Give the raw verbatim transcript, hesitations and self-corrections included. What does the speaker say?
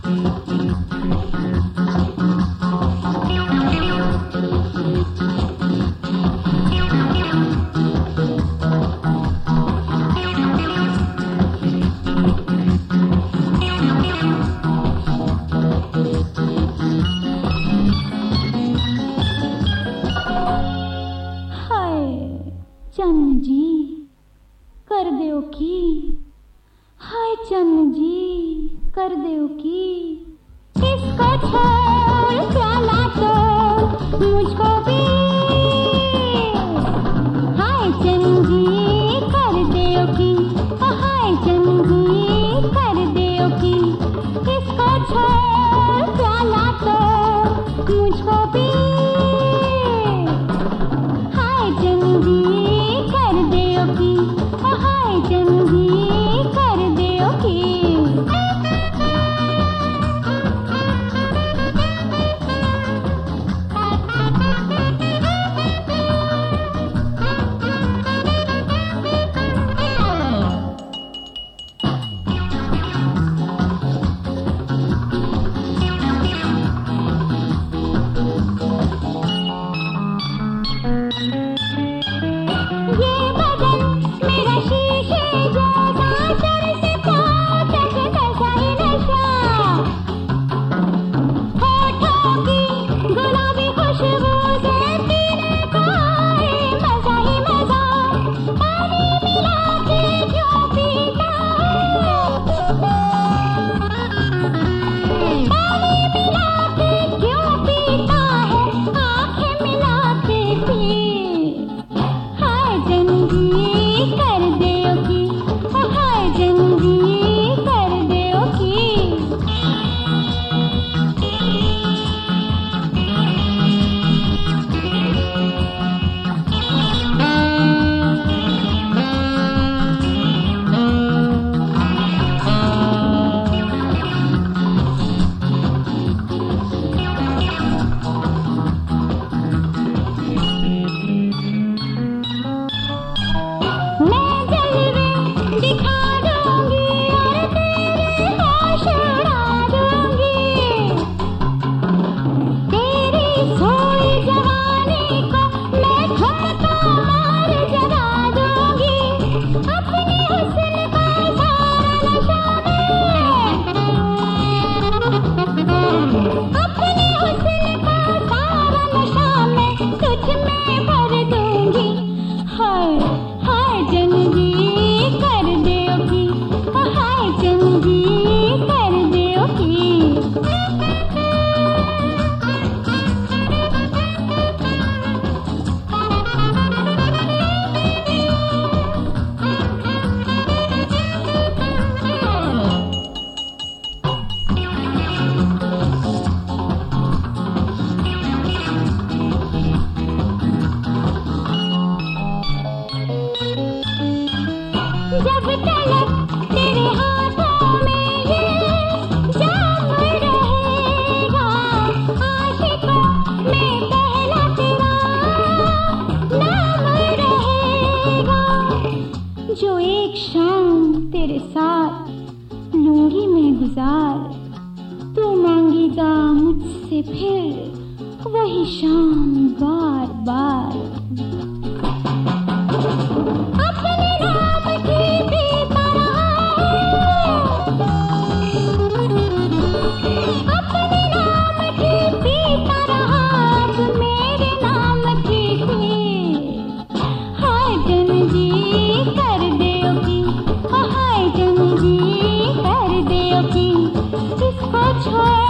चन्न जी कर दियो की, हाय चन्न जी कर दियो की। इसको छोड़ प्याला तो मुझको भी, हाय चन्न जी कर दियो की, हाय चन्न जी कर दियो की। इसको छोड़ प्याला तो मुझको भी, हाय चन्न जी कर दियो की, हाय चन्न जी कर दियो की। जब तलक तेरे हाथों में ये जाम रहेगा, आशिकों में पहला तेरा नाम रहेगा। जो एक शाम तेरे साथ लूंगी मैं गुजार, तू मांगेगा मुझसे फिर वही शाम बार बार। कर दियो की, हाय चन्न जी कर दियो की। इसको छोड़